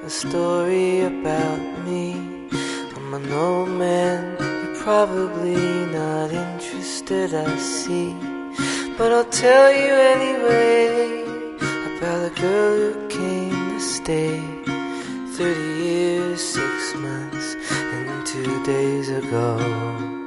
a story about me. I'm an old man, you're probably not interested, I see. But I'll tell you anyway about a girl who came to stay 30 years, 6 months, and 2 days ago.